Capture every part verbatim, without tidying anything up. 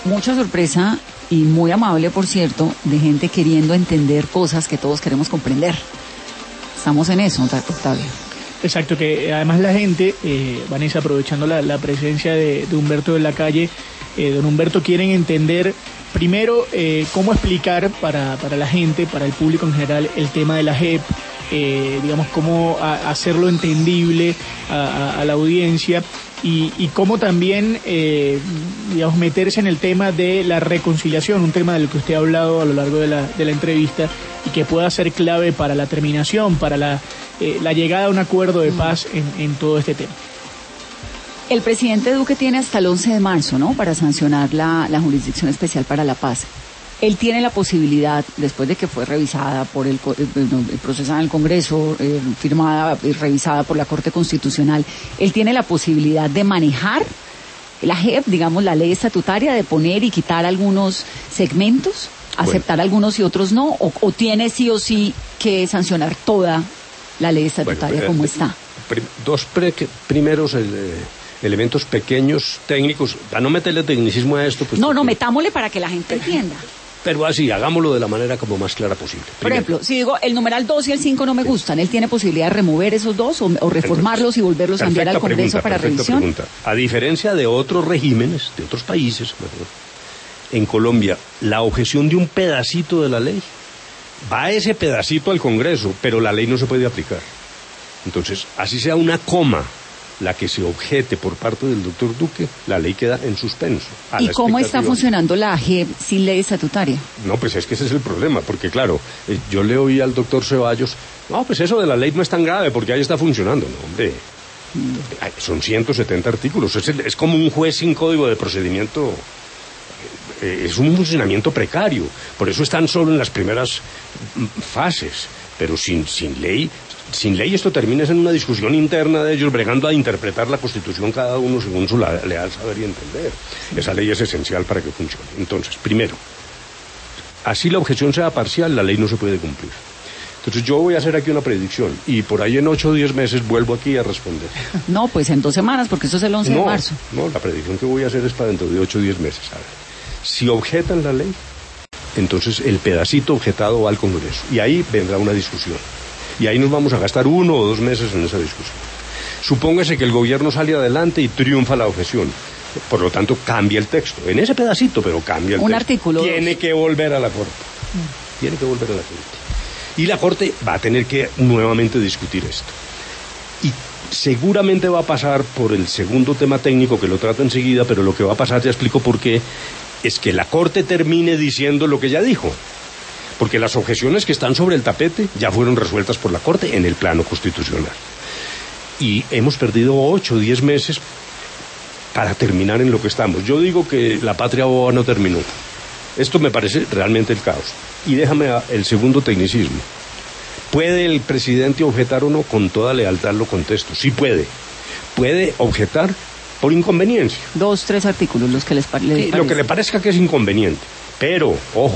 mucha sorpresa y muy amable, por cierto, de gente queriendo entender cosas que todos queremos comprender. Estamos en eso, Octavio. Exacto, que además la gente, eh, Vanessa, aprovechando la, la presencia de, de Humberto de la Calle, eh, don Humberto, quieren entender primero eh, cómo explicar para, para la gente, para el público en general, el tema de la J E P, eh, digamos, cómo a, hacerlo entendible a, a, a la audiencia y, y cómo también, eh, digamos, meterse en el tema de la reconciliación, un tema del que usted ha hablado a lo largo de la, de la entrevista y que pueda ser clave para la terminación, para la, eh, la llegada a un acuerdo de paz en, en todo este tema. El presidente Duque tiene hasta el once de marzo, ¿no?, para sancionar la, la Jurisdicción Especial para la Paz. Él tiene la posibilidad, después de que fue revisada por el, el procesada en el Congreso, eh, firmada y revisada por la Corte Constitucional, él tiene la posibilidad de manejar la J E P, digamos, la ley estatutaria, de poner y quitar algunos segmentos, aceptar bueno. algunos y otros no, o, o tiene sí o sí que sancionar toda la ley estatutaria bueno, como eh, está. Prim, dos pre, primeros... El, eh... elementos pequeños, técnicos, para no meterle tecnicismo a esto. Pues no, no, metámosle para que la gente entienda. Pero así, hagámoslo de la manera como más clara posible. Primero. Por ejemplo, si digo, el numeral dos y el cinco no me gustan, ¿él tiene posibilidad de remover esos dos o, o reformarlos Entonces, y volverlos a enviar al Congreso pregunta, para revisión? Pregunta. A diferencia de otros regímenes, de otros países, en Colombia, la objeción de un pedacito de la ley va ese pedacito al Congreso, pero la ley no se puede aplicar. Entonces, así sea una coma la que se objete por parte del doctor Duque, la ley queda en suspenso. ¿Y cómo está funcionando la J E P sin ley estatutaria? No, pues es que ese es el problema, porque claro, eh, yo le oí al doctor Ceballos, no, pues eso de la ley no es tan grave, porque ahí está funcionando. No, hombre, mm. son ciento setenta artículos, es, es como un juez sin código de procedimiento, eh, es un funcionamiento precario, por eso están solo en las primeras fases, pero sin, sin ley... Sin ley esto termina en una discusión interna de ellos bregando a interpretar la Constitución cada uno según su leal saber y entender. Esa ley es esencial para que funcione. Entonces, primero, así la objeción sea parcial, la ley no se puede cumplir. Entonces yo voy a hacer aquí una predicción y por ahí en ocho o diez meses vuelvo aquí a responder. No, pues en dos semanas, porque eso es el once no, de marzo. No, la predicción que voy a hacer es para dentro de ocho o diez meses. A ver, si objetan la ley, entonces el pedacito objetado va al Congreso y ahí vendrá una discusión. Y ahí nos vamos a gastar uno o dos meses en esa discusión. Supóngase que el gobierno sale adelante y triunfa la objeción. Por lo tanto, cambia el texto. En ese pedacito, pero cambia el Un texto. artículo. Tiene que volver a la Corte. Mm. Tiene que volver a la Corte. Y la Corte va a tener que nuevamente discutir esto. Y seguramente va a pasar por el segundo tema técnico, que lo trato enseguida, pero lo que va a pasar, ya explico por qué, es que la Corte termine diciendo lo que ya dijo. Porque las objeciones que están sobre el tapete ya fueron resueltas por la Corte en el plano constitucional. Y hemos perdido ocho o diez meses para terminar en lo que estamos. Yo digo que la patria boba no terminó. Esto me parece realmente el caos. Y déjame el segundo tecnicismo. ¿Puede el presidente objetar o no? Con toda lealtad lo contesto. Sí puede. Puede objetar por inconveniencia. Dos, tres artículos, los que les, pa- les sí, lo que le parezca que es inconveniente. Pero, ojo,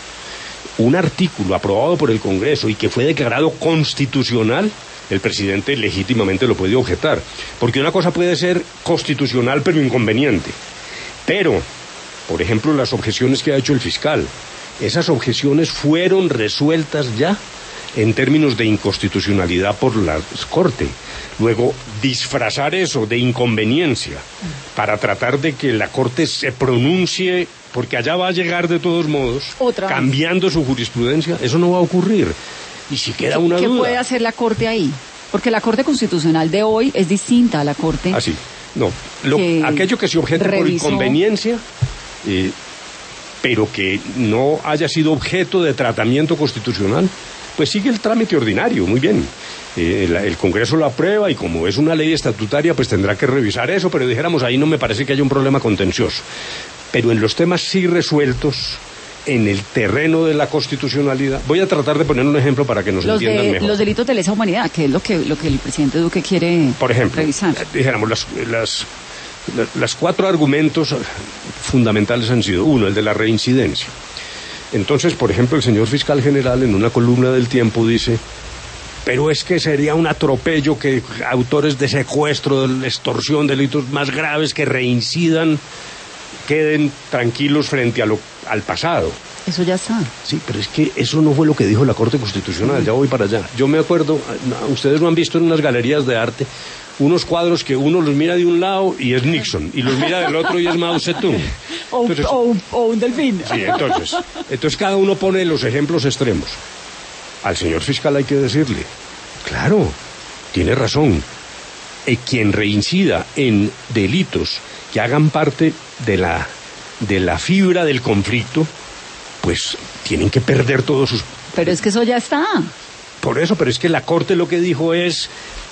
un artículo aprobado por el Congreso y que fue declarado constitucional, el presidente legítimamente lo puede objetar. Porque una cosa puede ser constitucional pero inconveniente. Pero, por ejemplo, las objeciones que ha hecho el fiscal, esas objeciones fueron resueltas ya en términos de inconstitucionalidad por la Corte. Luego, disfrazar eso de inconveniencia para tratar de que la Corte se pronuncie, porque allá va a llegar de todos modos, Otra cambiando vez. su jurisprudencia, eso no va a ocurrir. Y si queda una ¿Qué duda... ¿Qué puede hacer la Corte ahí? Porque la Corte Constitucional de hoy es distinta a la Corte... Ah, sí. No, lo, que aquello que se objete revisó... por inconveniencia, eh, pero que no haya sido objeto de tratamiento constitucional, pues sigue el trámite ordinario, muy bien. Eh, el, el Congreso lo aprueba y como es una ley estatutaria, pues tendrá que revisar eso, pero dijéramos, ahí no me parece que haya un problema contencioso. Pero en los temas sí resueltos, en el terreno de la constitucionalidad, voy a tratar de poner un ejemplo para que nos los entiendan de, mejor. Los delitos de lesa humanidad, que es lo que, lo que el presidente Duque quiere Por ejemplo, revisar. Dijéramos, las, las, las cuatro argumentos fundamentales han sido, uno, el de la reincidencia. Entonces, por ejemplo, el señor fiscal general en una columna del Tiempo dice, pero es que sería un atropello que autores de secuestro, de extorsión, delitos más graves que reincidan. queden tranquilos frente a lo, al pasado. Eso ya está. Sí, pero es que eso no fue lo que dijo la Corte Constitucional, ya voy para allá. Yo me acuerdo, ustedes no han visto en unas galerías de arte unos cuadros que uno los mira de un lado y es Nixon, y los mira del otro y es Mao Zedong. O, entonces, o, o un delfín. Sí, entonces, entonces cada uno pone los ejemplos extremos. Al señor fiscal hay que decirle, claro, tiene razón, eh, quien reincida en delitos que hagan parte de la, de la fibra del conflicto, pues tienen que perder todos sus... Pero es que eso ya está. Por eso, pero es que la Corte lo que dijo es,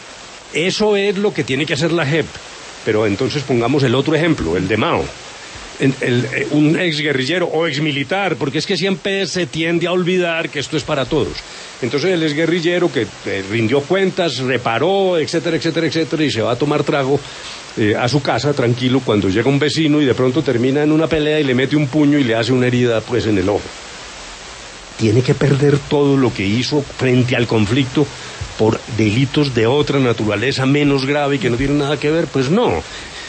eso es lo que tiene que hacer la J E P. Pero entonces pongamos el otro ejemplo, el de Mao. El, el, un exguerrillero o exmilitar, porque es que siempre se tiende a olvidar que esto es para todos. Entonces el exguerrillero que eh, rindió cuentas, reparó, etcétera, etcétera, etcétera, y se va a tomar trago eh, a su casa tranquilo cuando llega un vecino y de pronto termina en una pelea y le mete un puño y le hace una herida pues en el ojo. Tiene que perder todo lo que hizo frente al conflicto por delitos de otra naturaleza menos grave y que no tienen nada que ver. Pues no.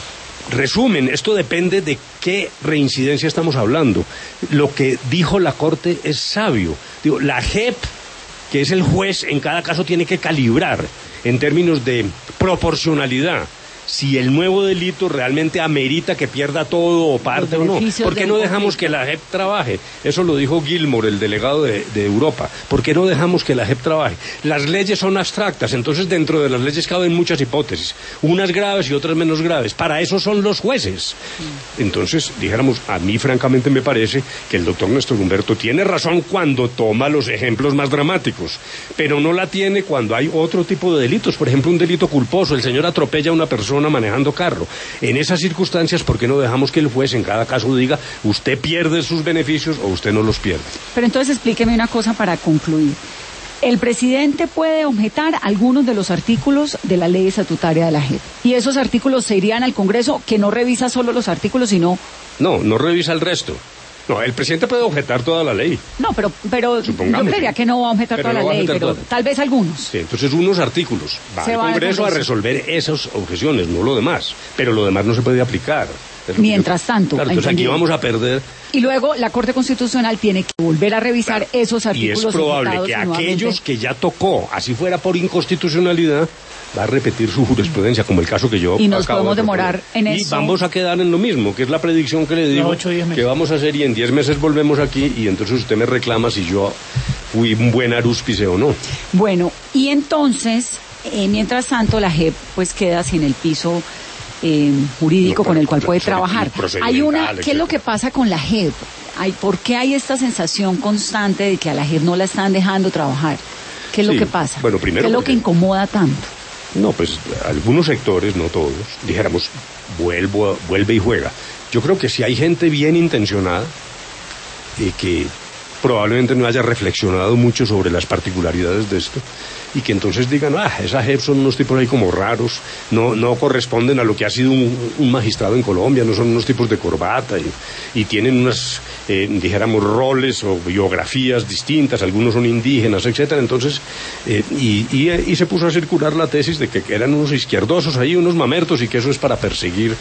Resumen, esto depende de qué reincidencia estamos hablando. Lo que dijo la Corte es sabio. Digo, la J E P, que es el juez, en cada caso tiene que calibrar en términos de proporcionalidad si el nuevo delito realmente amerita que pierda todo o parte o no. ¿Por qué no dejamos que la J E P trabaje? Eso lo dijo Gilmore, el delegado de, de Europa. ¿Por qué no dejamos que la J E P trabaje? Las leyes son abstractas, entonces dentro de las leyes caben muchas hipótesis, unas graves y otras menos graves. Para eso son los jueces. Entonces, dijéramos, a mí francamente me parece que el doctor Néstor Humberto tiene razón cuando toma los ejemplos más dramáticos, pero no la tiene cuando hay otro tipo de delitos. Por ejemplo, un delito culposo, el señor atropella a una persona manejando carro. En esas circunstancias, ¿por qué no dejamos que el juez en cada caso diga, usted pierde sus beneficios o usted no los pierde? Pero entonces explíqueme una cosa para concluir. El presidente puede objetar algunos de los artículos de la ley estatutaria de la J E P. Y esos artículos se irían al Congreso, que no revisa solo los artículos, sino... No, no revisa el resto. No, el presidente puede objetar toda la ley. No, pero, pero yo creería que no va a objetar pero toda no la ley, pero toda. tal vez algunos. Sí, entonces unos artículos. Va Se al va al Congreso a Congreso. resolver esas objeciones, no lo demás. Pero lo demás no se puede aplicar. Es lo Mientras que yo- tanto, Claro, entonces aquí entendido. vamos a perder. Y luego la Corte Constitucional tiene que volver a revisar esos Y artículos. es probable objetados que y nuevamente- aquellos que ya tocó, así fuera por inconstitucionalidad, va a repetir su jurisprudencia, como el caso que yo Y nos acabo podemos de proponer. demorar en y eso. vamos a quedar en lo mismo, que es la predicción que le digo, ocho o diez meses. que vamos a hacer, y en diez meses volvemos aquí, y entonces usted me reclama si yo fui un buen arúspice o no. Bueno, y entonces, eh, mientras tanto, la J E P pues queda sin el piso eh, jurídico No, con el pero- cual puede pero- trabajar. procedimental, Hay una, ¿qué es etcétera. lo que pasa con la J E P? Hay, ¿Por qué hay esta sensación constante de que a la J E P no la están dejando trabajar? ¿Qué es Sí, lo que pasa? bueno, primero ¿Qué es lo porque- que incomoda tanto? No, pues algunos sectores, no todos, dijéramos, vuelvo, a- vuelve y juega. Yo creo que si hay gente bien intencionada, eh, que probablemente no haya reflexionado mucho sobre las particularidades de esto, y que entonces digan, ah, esa J E P son unos tipos ahí como raros, no, no corresponden a lo que ha sido un, un magistrado en Colombia, no son unos tipos de corbata, y, y tienen unas, eh, dijéramos, roles o biografías distintas, algunos son indígenas, etcétera. Entonces, eh, y, y, y se puso a circular la tesis de que eran unos izquierdosos ahí, unos mamertos, y que eso es para perseguir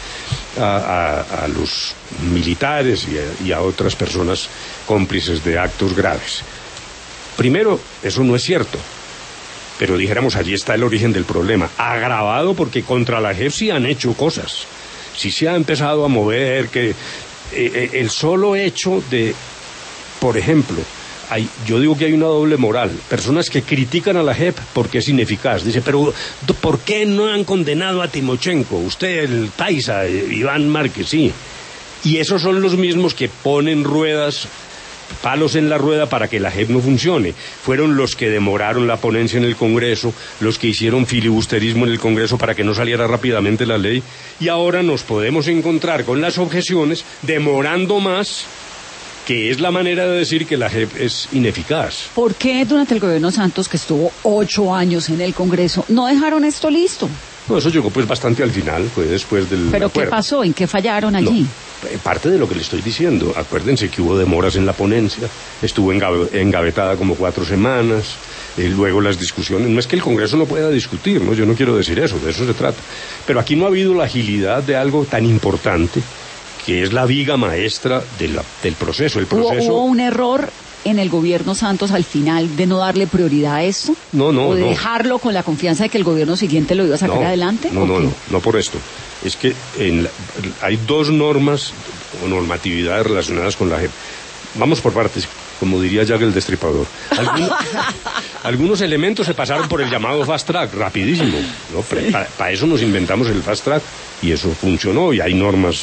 a, a, a los militares y a, y a otras personas cómplices de actos graves. Primero, eso no es cierto. Pero dijéramos, allí está el origen del problema, agravado porque contra la J E P sí han hecho cosas, sí se ha empezado a mover, que eh, eh, el solo hecho de, por ejemplo, hay, yo digo que hay una doble moral, personas que critican a la J E P porque es ineficaz, dice, pero ¿por qué no han condenado a Timochenko? Usted, el paisa, eh, Iván Márquez, sí, y esos son los mismos que ponen ruedas, palos en la rueda para que la J E P no funcione. Fueron los que demoraron la ponencia en el Congreso, los que hicieron filibusterismo en el Congreso para que no saliera rápidamente la ley, y ahora nos podemos encontrar con las objeciones demorando más, que es la manera de decir que la J E P es ineficaz. ¿Por qué durante el gobierno Santos, que estuvo ocho años en el Congreso, no dejaron esto listo? No, eso llegó pues bastante al final, fue después del ¿Pero acuerdo. qué pasó? ¿En qué fallaron allí? No, eh, parte de lo que le estoy diciendo, acuérdense que hubo demoras en la ponencia, estuvo engav- engavetada como cuatro semanas, eh, luego las discusiones, no es que el Congreso no pueda discutir, ¿no? Yo no quiero decir eso, de eso se trata, pero aquí no ha habido la agilidad de algo tan importante que es la viga maestra de la, del proceso. El proceso... ¿Hubo, hubo un error en el gobierno Santos al final de no darle prioridad a esto? No, no, ¿O de no. dejarlo con la confianza de que el gobierno siguiente lo iba a sacar no, adelante? No, no, no, no por esto. Es que en la, hay dos normas o normatividades relacionadas con la J E P. Vamos por partes, como diría Jack el Destripador. Algunos, algunos elementos se pasaron por el llamado fast track, rapidísimo, ¿no? Sí. Para pa eso nos inventamos el fast track y eso funcionó y hay normas.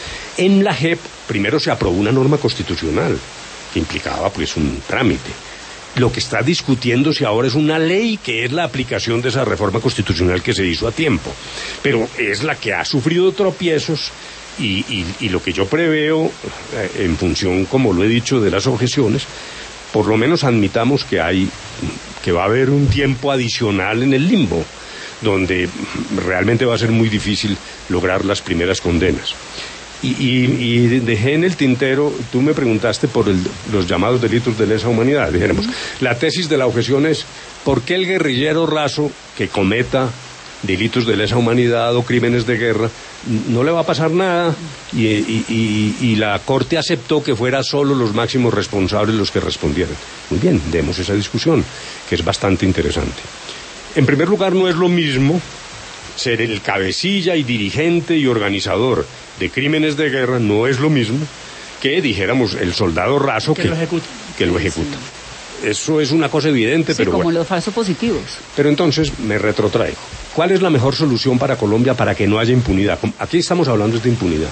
En la J E P primero se aprobó una norma constitucional que implicaba pues un trámite. Lo que está discutiéndose ahora es una ley que es la aplicación de esa reforma constitucional que se hizo a tiempo, pero es la que ha sufrido tropiezos. Y, y, y lo que yo preveo, eh, en función, como lo he dicho, de las objeciones, por lo menos admitamos que hay, que va a haber un tiempo adicional en el limbo, donde realmente va a ser muy difícil lograr las primeras condenas. Y, y, y dejé en el tintero, tú me preguntaste por el, los llamados delitos de lesa humanidad, dijéramos. La tesis de la objeción es, ¿por qué el guerrillero raso que cometa delitos de lesa humanidad o crímenes de guerra no le va a pasar nada? Y, y, y, y la Corte aceptó que fuera solo los máximos responsables los que respondieran. Muy bien, demos esa discusión, que es bastante interesante. En primer lugar, no es lo mismo ser el cabecilla y dirigente y organizador de crímenes de guerra, no es lo mismo que, dijéramos, el soldado raso que, que lo ejecuta. Que lo ejecuta. Sí. Eso es una cosa evidente, sí, pero como bueno. los falsos positivos. Pero entonces me retrotraigo. ¿Cuál es la mejor solución para Colombia para que no haya impunidad? Aquí estamos hablando de impunidad.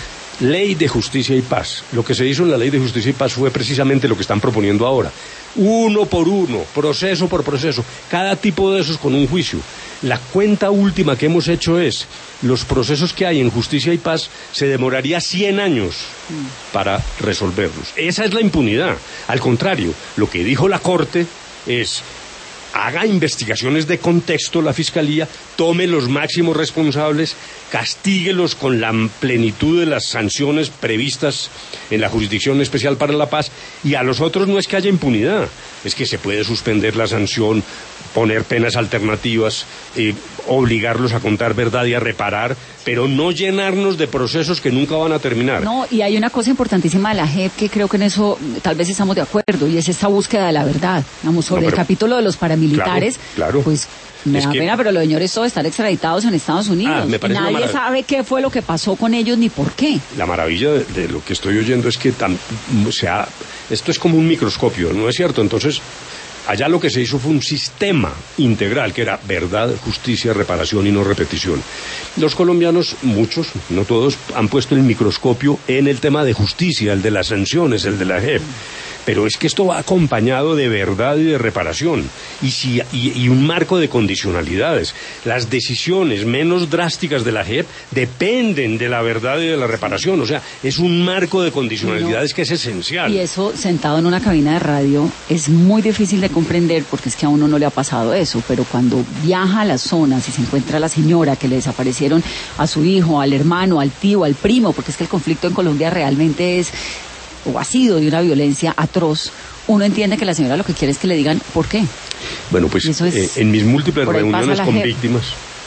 Ley de Justicia y Paz. Lo que se hizo en la Ley de Justicia y Paz fue precisamente lo que están proponiendo ahora. Uno por uno, proceso por proceso, cada tipo de esos con un juicio. La cuenta última que hemos hecho es, los procesos que hay en Justicia y Paz se demoraría cien años para resolverlos. Esa es la impunidad. Al contrario, lo que dijo la Corte es, haga investigaciones de contexto la Fiscalía, tome los máximos responsables, castíguelos con la plenitud de las sanciones previstas en la Jurisdicción Especial para la Paz, y a los otros no es que haya impunidad, es que se puede suspender la sanción, poner penas alternativas, eh, obligarlos a contar verdad y a reparar, pero no llenarnos de procesos que nunca van a terminar. No, y hay una cosa importantísima de la J E P que creo que en eso tal vez estamos de acuerdo, y es esta búsqueda de la verdad. Vamos, sobre no, pero, el capítulo de los paramilitares, claro, claro. pues me es da que, pena, pero los señores todos están extraditados en Estados Unidos. Ah, me parece Nadie sabe qué fue lo que pasó con ellos ni por qué. La maravilla de, de lo que estoy oyendo es que tan, o sea, esto es como un microscopio, ¿no es cierto? Entonces, allá lo que se hizo fue un sistema integral, que era verdad, justicia, reparación y no repetición. Los colombianos, muchos, no todos, han puesto el microscopio en el tema de justicia, el de las sanciones, el de la J E P. Pero es que esto va acompañado de verdad y de reparación, y, si, y, y un marco de condicionalidades. Las decisiones menos drásticas de la J E P dependen de la verdad y de la reparación. O sea, es un marco de condicionalidades no, que es esencial. Y eso, sentado en una cabina de radio, es muy difícil de comprender, porque es que a uno no le ha pasado eso. Pero cuando viaja a las zonas y se encuentra a la señora que le desaparecieron a su hijo, al hermano, al tío, al primo, porque es que el conflicto en Colombia realmente es, o ha sido, de una violencia atroz, uno entiende que la señora lo que quiere es que le digan por qué. Bueno, pues es, eh, en mis múltiples reuniones con víctimas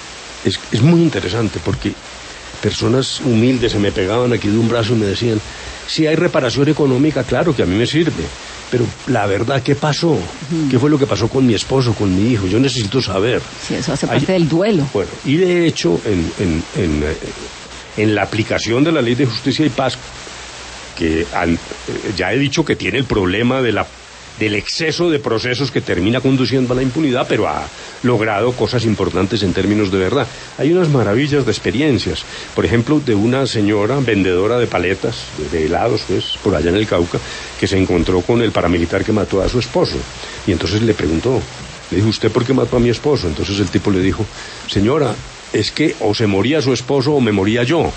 es, es muy interesante, porque personas humildes se me pegaban aquí de un brazo y me decían, si hay reparación económica, claro que a mí me sirve, pero la verdad, ¿qué pasó? Uh-huh. ¿Qué fue lo que pasó con mi esposo, con mi hijo? Yo necesito saber. Sí, eso hace parte hay, del duelo. Bueno, y de hecho, en, en, en, en la aplicación de la Ley de Justicia y Paz, que han, ya he dicho que tiene el problema de la, del exceso de procesos que termina conduciendo a la impunidad, pero ha logrado cosas importantes en términos de verdad. Hay unas maravillas de experiencias, por ejemplo, de una señora vendedora de paletas, de, de helados, pues, por allá en el Cauca, que se encontró con el paramilitar que mató a su esposo, y entonces le preguntó, le dijo, ¿usted por qué mató a mi esposo? Entonces el tipo le dijo, señora, es que o se moría su esposo o me moría yo.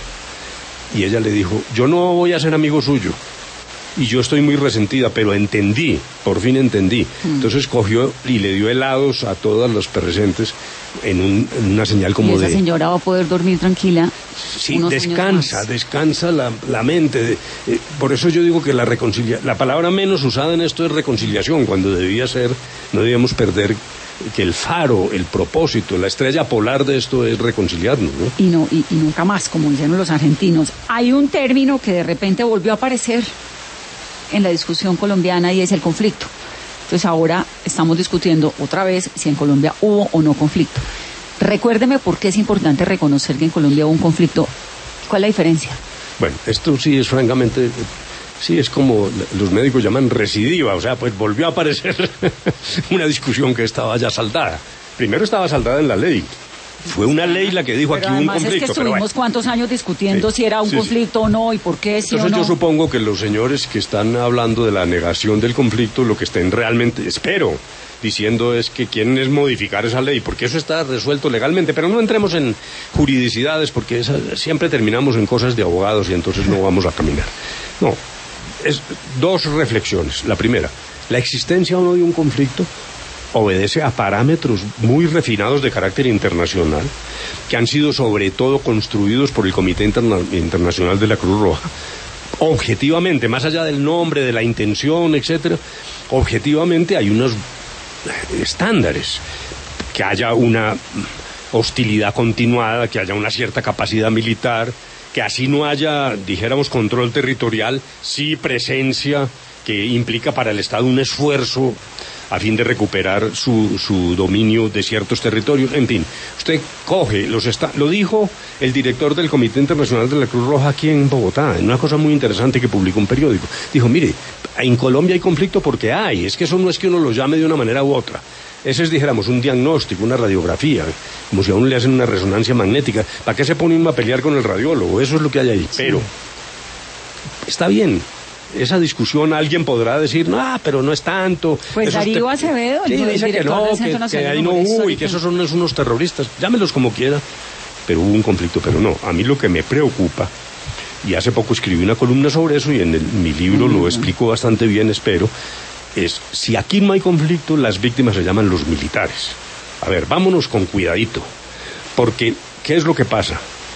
Y ella le dijo, yo no voy a ser amigo suyo, y yo estoy muy resentida, pero entendí, por fin entendí. Mm. Entonces cogió y le dio helados a todas los presentes en, un, en una señal como y esa de... esa señora va a poder dormir tranquila. Sí, descansa, descansa la, la mente. Eh, por eso yo digo que la reconcilia... la palabra menos usada en esto es reconciliación, cuando debía ser, no debíamos perder que el faro, el propósito, la estrella polar de esto es reconciliarnos, ¿no? Y, no, y, y nunca más, como dicen los argentinos. Hay un término que de repente volvió a aparecer en la discusión colombiana y es el conflicto. Entonces ahora estamos discutiendo otra vez si en Colombia hubo o no conflicto. Recuérdeme por qué es importante reconocer que en Colombia hubo un conflicto. ¿Cuál es la diferencia? Bueno, esto sí es francamente, sí es como los médicos llaman recidiva, o sea, pues volvió a aparecer una discusión que estaba ya saldada. Primero estaba saldada en la ley. Fue una ley la que dijo pero aquí hubo un conflicto. Es que estuvimos bueno. cuántos años discutiendo sí, si era un sí, conflicto sí. o no y por qué, sí Entonces o no. yo supongo que los señores que están hablando de la negación del conflicto, lo que estén realmente, espero, diciendo es que quieren es modificar esa ley, porque eso está resuelto legalmente, pero no entremos en juridicidades, porque esa, siempre terminamos en cosas de abogados y entonces no vamos a caminar. No, es dos reflexiones. La primera, la existencia o no de un conflicto obedece a parámetros muy refinados de carácter internacional, que han sido sobre todo construidos por el Comité Interna- Internacional de la Cruz Roja. Objetivamente, más allá del nombre, de la intención, etcétera, objetivamente hay unos estándares, que haya una hostilidad continuada, que haya una cierta capacidad militar, que así no haya, dijéramos, control territorial, sí presencia que implica para el Estado un esfuerzo a fin de recuperar su, su dominio de ciertos territorios. En fin, usted coge, los esta- lo dijo el director del Comité Internacional de la Cruz Roja aquí en Bogotá, en una cosa muy interesante que publicó un periódico. Dijo, mire, en Colombia hay conflicto porque hay, es que eso no es que uno lo llame de una manera u otra. Ese es, dijéramos, un diagnóstico, una radiografía, como si a uno le hacen una resonancia magnética. ¿Para qué se pone uno a pelear con el radiólogo? Eso es lo que hay ahí. Sí. Pero está bien. Esa discusión alguien podrá decir, no, pero no es tanto. Pues Darío te... Acevedo, sí, el dice que no, que, que ahí no hubo y que esos son unos terroristas. Llámelos como quiera, pero hubo un conflicto. Pero no, a mí lo que me preocupa, y hace poco escribí una columna sobre eso y en el, mi libro uh-huh. lo explico bastante bien, espero, es, si aquí no hay conflicto, las víctimas se llaman los militares. A ver, vámonos con cuidadito, porque, ¿qué es lo que pasa?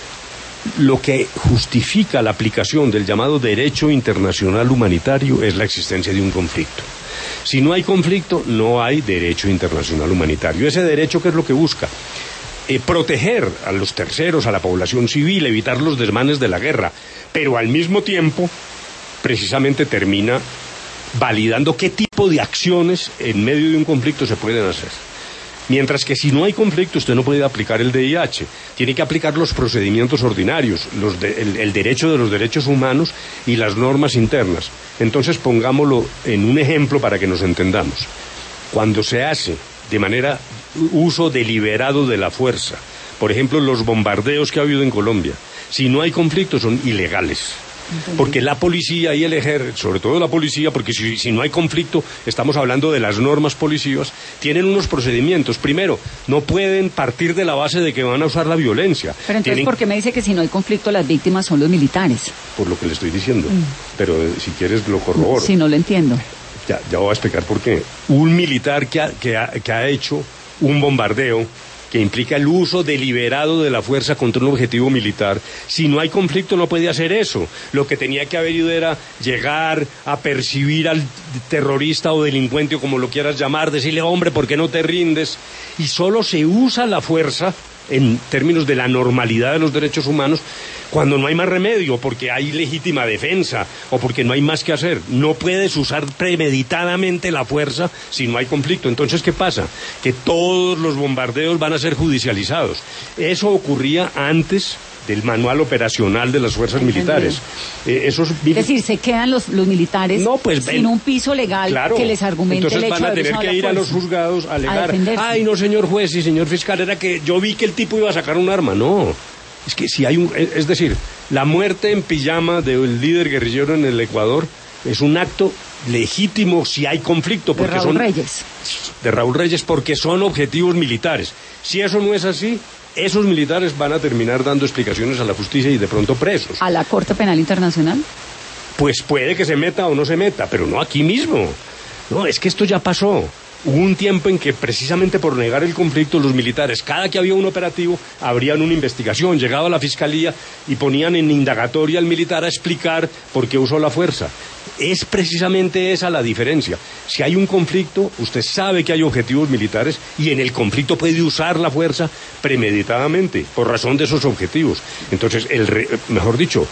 Lo que justifica la aplicación del llamado derecho internacional humanitario es la existencia de un conflicto. Si no hay conflicto, no hay derecho internacional humanitario. Ese derecho, ¿qué es lo que busca? Eh, proteger a los terceros, a la población civil, evitar los desmanes de la guerra, pero al mismo tiempo, precisamente termina validando qué tipo de acciones en medio de un conflicto se pueden hacer. Mientras que si no hay conflicto, usted no puede aplicar el D I H, tiene que aplicar los procedimientos ordinarios, los de, el, el derecho de los derechos humanos y las normas internas. Entonces pongámoslo en un ejemplo para que nos entendamos. Cuando se hace de manera uso deliberado de la fuerza, por ejemplo los bombardeos que ha habido en Colombia, si no hay conflicto son ilegales. Porque la policía y el ejército, sobre todo la policía, porque si, si no hay conflicto, estamos hablando de las normas policivas, tienen unos procedimientos. Primero, no pueden partir de la base de que van a usar la violencia. Pero entonces, tienen... ¿por qué me dice que si no hay conflicto las víctimas son los militares? Por lo que le estoy diciendo. Mm. Pero eh, si quieres lo corroboro. Si no lo entiendo. Ya, ya voy a explicar por qué. Un militar que ha, que ha, que ha hecho un bombardeo que implica el uso deliberado de la fuerza contra un objetivo militar, si no hay conflicto no puede hacer eso. Lo que tenía que haber ido era llegar a percibir al terrorista o delincuente o como lo quieras llamar, decirle, hombre, ¿por qué no te rindes? Y solo se usa la fuerza en términos de la normalidad de los derechos humanos cuando no hay más remedio, porque hay legítima defensa o porque no hay más que hacer. No puedes usar premeditadamente la fuerza si no hay conflicto. Entonces, ¿qué pasa? Que todos los bombardeos van a ser judicializados. Eso ocurría antes del manual operacional de las fuerzas militares. Eh, esos... Es decir, se quedan los, los militares no, pues, sin en... un piso legal claro. que les argumente Entonces el hecho van a de tener que ir a los juzgados a alegar, a ay no señor juez y señor fiscal, era que yo vi que el tipo iba a sacar un arma. No, es que si hay un, es decir, la muerte en pijama del líder guerrillero en el Ecuador es un acto legítimo si hay conflicto, porque de Raúl son Reyes. de Raúl Reyes porque son objetivos militares. Si eso no es así, esos militares van a terminar dando explicaciones a la justicia y de pronto presos. ¿A la Corte Penal Internacional? Pues puede que se meta o no se meta, pero no aquí mismo. No, es que esto ya pasó. Hubo un tiempo en que precisamente por negar el conflicto los militares, cada que había un operativo, abrían una investigación, llegaba a la fiscalía y ponían en indagatoria al militar a explicar por qué usó la fuerza. es precisamente esa la diferencia. Si hay un conflicto, usted sabe que hay objetivos militares y en el conflicto puede usar la fuerza premeditadamente por razón de esos objetivos. Entonces, el re, mejor dicho,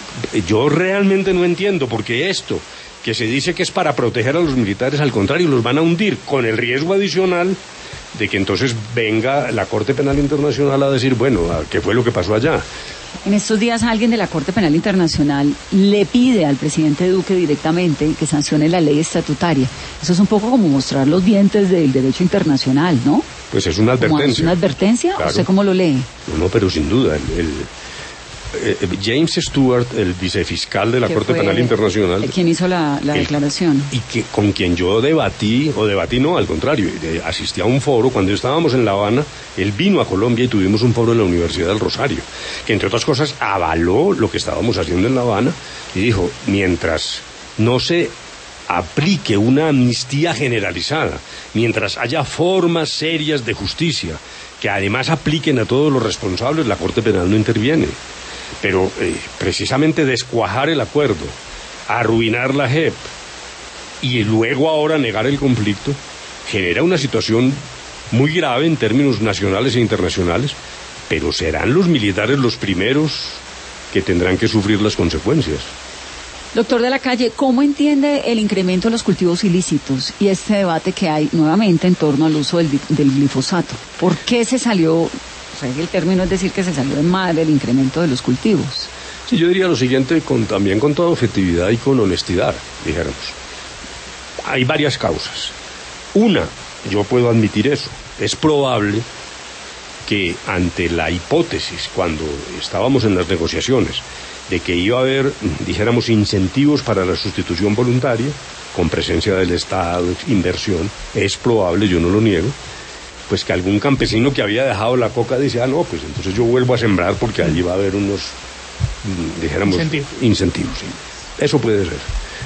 yo realmente no entiendo por qué esto que se dice que es para proteger a los militares, al contrario, los van a hundir con el riesgo adicional de que entonces venga la Corte Penal Internacional a decir, bueno, ¿qué fue lo que pasó allá? En estos días alguien de la Corte Penal Internacional le pide al presidente Duque directamente que sancione la ley estatutaria. Eso es un poco como mostrar los dientes del derecho internacional, ¿no? Pues es una advertencia. ¿Es una advertencia? Claro. ¿Usted cómo lo lee? No, no, pero sin duda, el... el... Eh, James Stewart, el vicefiscal de la Corte Penal Internacional, quien hizo la, la el, declaración y que con quien yo debatí, o debatí no, al contrario, asistí a un foro cuando estábamos en La Habana. Él vino a Colombia y tuvimos un foro en la Universidad del Rosario, que entre otras cosas avaló lo que estábamos haciendo en La Habana y dijo, mientras no se aplique una amnistía generalizada, mientras haya formas serias de justicia que además apliquen a todos los responsables, la Corte Penal no interviene. Pero eh, precisamente descuajar el acuerdo, arruinar la J E P y luego ahora negar el conflicto, genera una situación muy grave en términos nacionales e internacionales, pero serán los militares los primeros que tendrán que sufrir las consecuencias. Doctor de la Calle, ¿cómo entiende el incremento de los cultivos ilícitos y este debate que hay nuevamente en torno al uso del, del glifosato? ¿Por qué se salió... O sea, el término es decir que se salió en mal el incremento de los cultivos? Sí, yo diría lo siguiente, con, también con toda objetividad y con honestidad, dijéramos. Hay varias causas. Una, yo puedo admitir eso, es probable que ante la hipótesis, cuando estábamos en las negociaciones, de que iba a haber, dijéramos, incentivos para la sustitución voluntaria, con presencia del Estado, inversión, es probable, yo no lo niego, pues que algún campesino que había dejado la coca dice, ah, no, pues entonces yo vuelvo a sembrar porque allí va a haber unos, dijéramos, Incentivo. incentivos. Sí. Eso puede ser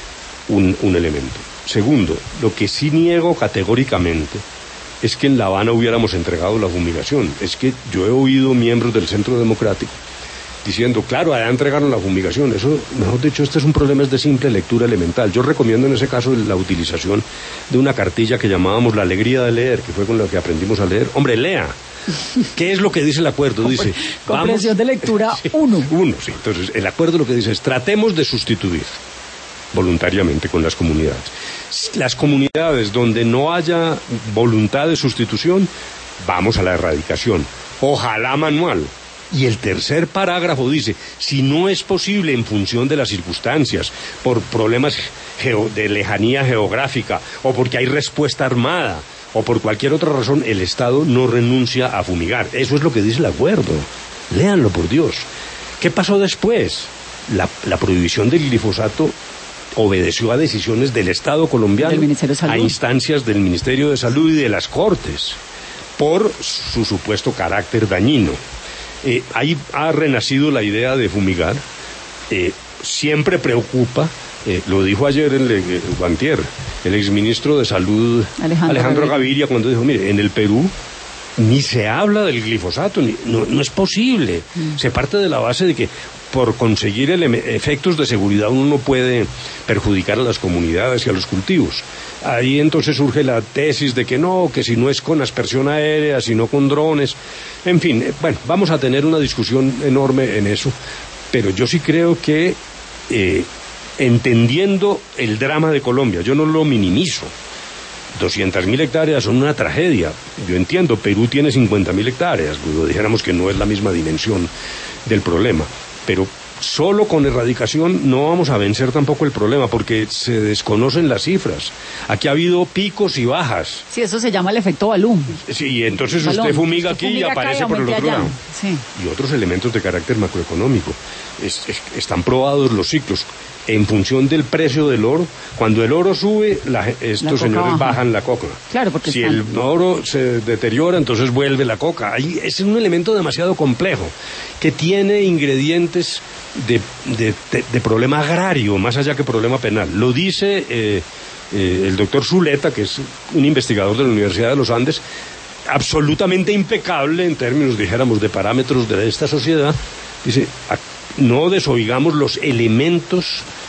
un, un elemento. Segundo, lo que sí niego categóricamente es que en La Habana hubiéramos entregado la fumigación. Es que yo he oído miembros del Centro Democrático diciendo, claro, allá entregaron la fumigación. Eso, mejor dicho, este es un problema es de simple lectura elemental. Yo recomiendo en ese caso la utilización de una cartilla que llamábamos la alegría de leer, que fue con la que aprendimos a leer. Hombre, lea. ¿Qué es lo que dice el acuerdo? Dice, comprensión de lectura uno. Uno, sí. Entonces, el acuerdo lo que dice es, tratemos de sustituir voluntariamente con las comunidades. Las comunidades donde no haya voluntad de sustitución, vamos a la erradicación. Ojalá manual. Y el tercer parágrafo dice, si no es posible en función de las circunstancias, por problemas geo- de lejanía geográfica, o porque hay respuesta armada, o por cualquier otra razón, el Estado no renuncia a fumigar. Eso es lo que dice el acuerdo. Léanlo, por Dios. ¿Qué pasó después? La, la prohibición del glifosato obedeció a decisiones del Estado colombiano, a instancias del Ministerio de Salud y de las Cortes, por su supuesto carácter dañino. Eh, ahí ha renacido la idea de fumigar. Eh, siempre preocupa, eh, lo dijo ayer el, el, el Antier, el exministro de Salud Alejandro, Alejandro Gaviria, cuando dijo, mire, en el Perú ni se habla del glifosato, ni, no, no es posible. Mm. Se parte de la base de que por conseguir el, efectos de seguridad uno no puede perjudicar a las comunidades y a los cultivos. Ahí entonces surge la tesis de que no, que si no es con aspersión aérea, sino con drones. En fin, eh, bueno, vamos a tener una discusión enorme en eso, pero yo sí creo que eh, entendiendo el drama de Colombia, yo no lo minimizo. doscientas mil hectáreas son una tragedia. Yo entiendo, Perú tiene cincuenta mil hectáreas, pues, dijéramos que no es la misma dimensión del problema, pero solo con erradicación no vamos a vencer tampoco el problema, porque se desconocen las cifras. Aquí ha habido picos y bajas. Sí, eso se llama el efecto balón. Sí, entonces Balón. usted fumiga usted aquí fumiga y aparece por el otro allá. lado. Sí. Y otros elementos de carácter macroeconómico. Es, es, están probados los ciclos. En función del precio del oro, cuando el oro sube, la, estos la señores baja. bajan la coca. Claro, porque si están... el oro se deteriora, entonces vuelve la coca. Ahí es un elemento demasiado complejo que tiene ingredientes de, de, de, de problema agrario, más allá que problema penal. Lo dice eh, eh, el doctor Zuleta, que es un investigador de la Universidad de los Andes, absolutamente impecable en términos, dijéramos, de parámetros de esta sociedad. Dice, no desoigamos los elementos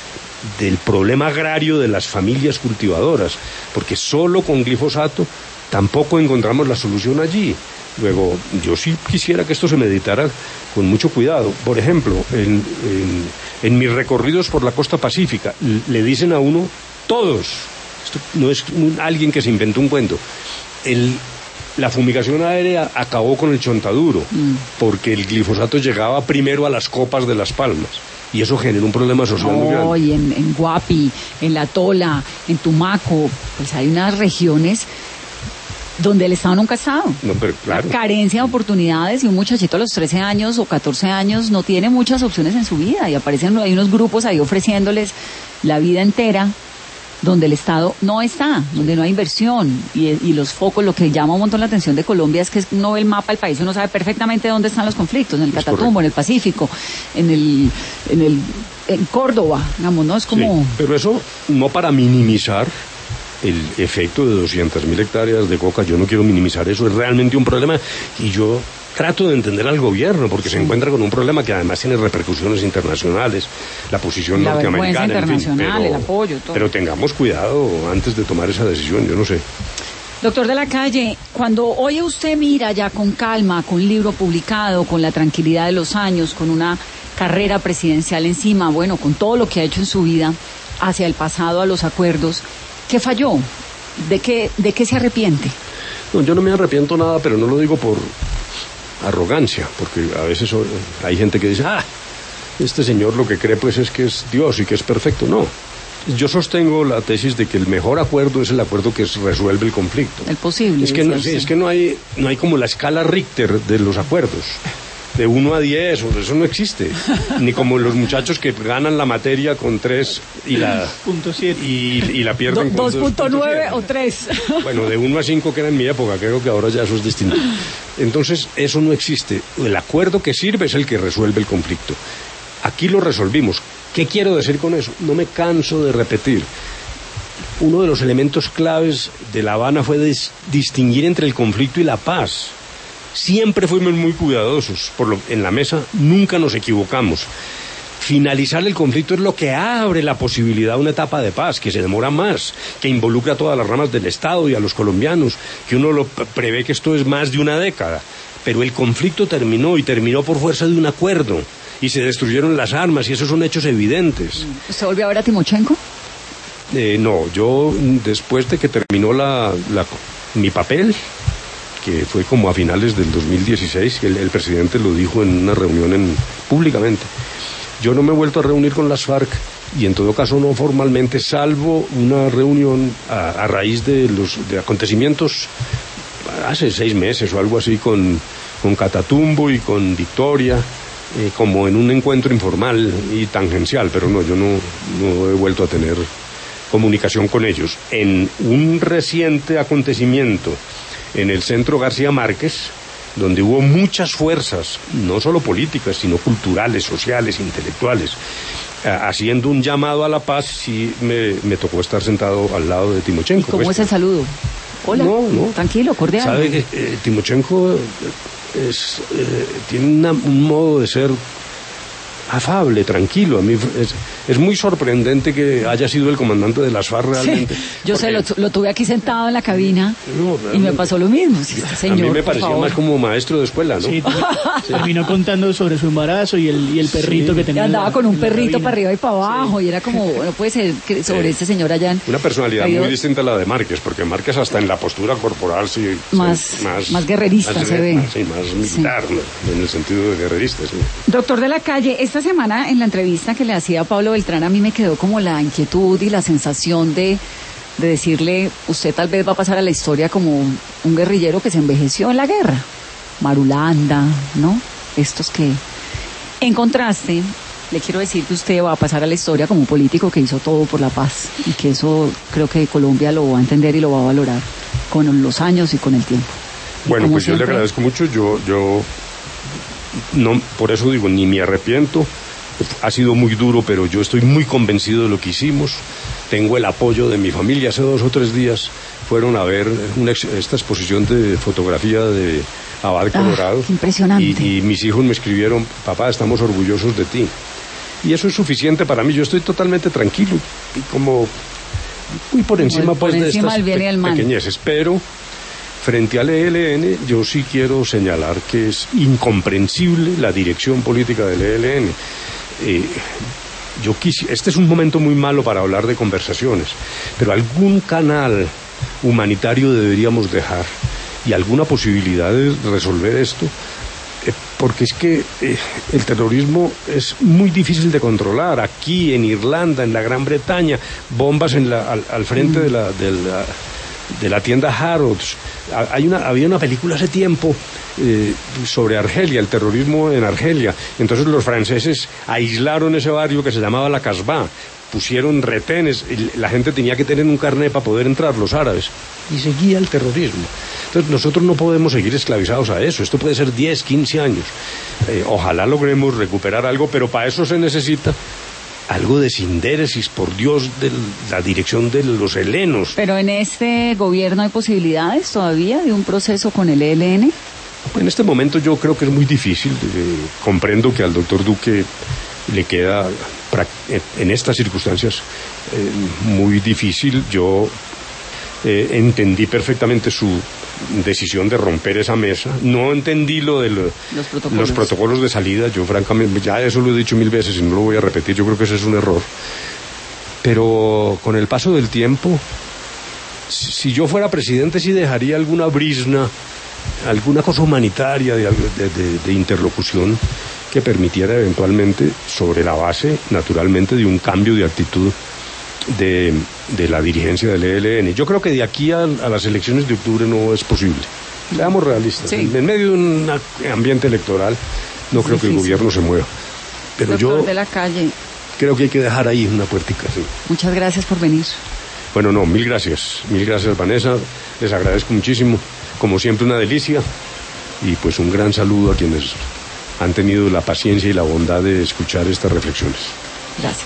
del problema agrario de las familias cultivadoras, porque solo con glifosato tampoco encontramos la solución allí. Luego, yo sí quisiera que esto se meditara con mucho cuidado. Por ejemplo, en, en, en mis recorridos por la costa pacífica, le dicen a uno, todos, esto no es un, alguien que se inventó un cuento, el, la fumigación aérea acabó con el chontaduro, mm. porque el glifosato llegaba primero a las copas de las palmas. Y eso generó un problema social oh, muy grande. Y en, en Guapi, en La Tola, en Tumaco, pues hay unas regiones donde el Estado nunca ha estado. No, pero claro. La carencia de oportunidades, y un muchachito a los trece años o catorce años no tiene muchas opciones en su vida, y aparecen, hay unos grupos ahí ofreciéndoles la vida entera, donde el Estado no está, donde no hay inversión, y, y los focos, lo que llama un montón la atención de Colombia es que uno ve el mapa del país, uno sabe perfectamente dónde están los conflictos, en el Catatumbo, en el Pacífico, en el, en el, en Córdoba, digamos, ¿no? Es como... Sí, pero eso no para minimizar el efecto de doscientas mil hectáreas de coca, yo no quiero minimizar eso, es realmente un problema, y yo trato de entender al gobierno, porque sí. se encuentra con un problema que además tiene repercusiones internacionales, la posición la norteamericana, internacional, en fin, pero, el apoyo, todo. Pero tengamos cuidado antes de tomar esa decisión, yo no sé. Doctor de la Calle, cuando hoy usted mira ya con calma, con un libro publicado, con la tranquilidad de los años, con una carrera presidencial encima, bueno, con todo lo que ha hecho en su vida, hacia el pasado, a los acuerdos, ¿qué falló? ¿De qué, de qué se arrepiente? No, yo no me arrepiento nada, pero no lo digo por arrogancia, porque a veces hay gente que dice, ah, este señor lo que cree pues es que es Dios y que es perfecto. No, yo sostengo la tesis de que el mejor acuerdo es el acuerdo que resuelve el conflicto. El posible. Es que no, es que no hay, no hay como la escala Richter de los acuerdos. De uno a diez, eso no existe. Ni como los muchachos que ganan la materia con tres y la, y, y la pierden Do, con dos punto nueve o tres. Bueno, de uno a cinco que era en mi época, creo que ahora ya eso es distinto. Entonces, eso no existe. El acuerdo que sirve es el que resuelve el conflicto. Aquí lo resolvimos. ¿Qué quiero decir con eso? No me canso de repetir. Uno de los elementos claves de La Habana fue dis- distinguir entre el conflicto y la paz. Siempre fuimos muy cuidadosos. Por lo, en la mesa nunca nos equivocamos. Finalizar el conflicto es lo que abre la posibilidad a una etapa de paz, que se demora más, que involucra a todas las ramas del Estado y a los colombianos, que uno lo prevé que esto es más de una década. Pero el conflicto terminó, y terminó por fuerza de un acuerdo, y se destruyeron las armas, y esos son hechos evidentes. ¿Usted volvió a ver a Timochenko? Eh, no, yo después de que terminó la, la, mi papel, que fue como a finales del dos mil dieciséis, el, el presidente lo dijo en una reunión en, públicamente, yo no me he vuelto a reunir con las FARC, y en todo caso no formalmente, salvo una reunión a, a raíz de los de acontecimientos hace seis meses o algo así con, con Catatumbo y con Victoria, eh, como en un encuentro informal y tangencial, pero no, yo no, no he vuelto a tener comunicación con ellos. En un reciente acontecimiento en el Centro García Márquez, donde hubo muchas fuerzas, no solo políticas, sino culturales, sociales, intelectuales, haciendo un llamado a la paz, sí me, me tocó estar sentado al lado de Timochenko. ¿Y cómo pues, es el saludo? Hola, no, no. Tranquilo, cordial. ¿Sabe que eh, Timochenko es, eh, tiene una, un modo de ser afable, tranquilo? A mí es, es muy sorprendente que haya sido el comandante de las FARC realmente. Sí, yo sé, lo, lo tuve aquí sentado en la cabina, no, y me pasó lo mismo. Sí, este señor, a mí me parecía más como maestro de escuela, ¿no? Sí, terminó contando sobre su embarazo y el, y el perrito sí, que tenía. Y andaba con un perrito para arriba y para abajo, sí. Y era como, no puede ser que sobre sí. Este señor allá. En, una personalidad muy distinta a la de Márquez, porque Márquez hasta en la postura corporal sí. Más, sí, más, más guerrerista más, se ve. Más, sí, más militar, sí. ¿No? En el sentido de guerrerista, sí. Doctor de la Calle, esta semana en la entrevista que le hacía a Pablo Beltrán, a mí me quedó como la inquietud y la sensación de, de decirle, usted tal vez va a pasar a la historia como un, un guerrillero que se envejeció en la guerra. Marulanda, ¿no? Estos que... En contraste, le quiero decir que usted va a pasar a la historia como un político que hizo todo por la paz, y que eso creo que Colombia lo va a entender y lo va a valorar con los años y con el tiempo. Bueno, pues siempre... yo le agradezco mucho, yo, yo no, por eso digo, ni me arrepiento. Ha sido muy duro, pero yo estoy muy convencido de lo que hicimos. Tengo el apoyo de mi familia. Hace dos o tres días fueron a ver una, esta exposición de fotografía de Abad Colorado. Ah, impresionante. Y, y mis hijos me escribieron, papá, estamos orgullosos de ti. Y eso es suficiente para mí. Yo estoy totalmente tranquilo y como muy por encima, por pues, encima de estas pe pequeñeces. Pero frente al E L N, yo sí quiero señalar que es incomprensible la dirección política del E L N. Eh, yo quisi, este es un momento muy malo para hablar de conversaciones, pero algún canal humanitario deberíamos dejar y alguna posibilidad de resolver esto, eh, porque es que eh, el terrorismo es muy difícil de controlar. Aquí, en Irlanda, en la Gran Bretaña, bombas en la, al, al frente de la, de la de la tienda Harrods. Hay una, había una película hace tiempo eh, sobre Argelia, el terrorismo en Argelia. Entonces los franceses aislaron ese barrio que se llamaba la Casbah, pusieron retenes, y la gente tenía que tener un carnet para poder entrar, los árabes, y seguía el terrorismo. Entonces nosotros no podemos seguir esclavizados a eso. Esto puede ser diez, quince años. Eh, ojalá logremos recuperar algo, pero para eso se necesita algo de sindéresis, por Dios, de la dirección de los helenos. Pero en este gobierno hay posibilidades todavía de un proceso con el E L N. En este momento yo creo que es muy difícil. Eh, comprendo que al doctor Duque le queda, en estas circunstancias, eh, muy difícil. Yo eh, entendí perfectamente su decisión de romper esa mesa. No entendí lo de lo, los, protocolos. los protocolos de salida. Yo francamente, ya eso lo he dicho mil veces y no lo voy a repetir. Yo creo que ese es un error. Pero con el paso del tiempo, si yo fuera presidente, sí dejaría alguna brizna, alguna cosa humanitaria de, de, de, de interlocución que permitiera eventualmente, sobre la base, naturalmente, de un cambio de actitud de, de la dirigencia del E L N. Yo creo que de aquí a, a las elecciones de octubre no es posible. Seamos realistas. Sí. En, en medio de un ambiente electoral no es creo difícil que el gobierno se mueva. Pero Doctor yo de la Calle, creo que hay que dejar ahí una puertica. Sí. Muchas gracias por venir. Bueno, no, mil gracias. Mil gracias, Vanessa. Les agradezco muchísimo. Como siempre, una delicia. Y pues un gran saludo a quienes han tenido la paciencia y la bondad de escuchar estas reflexiones. Gracias.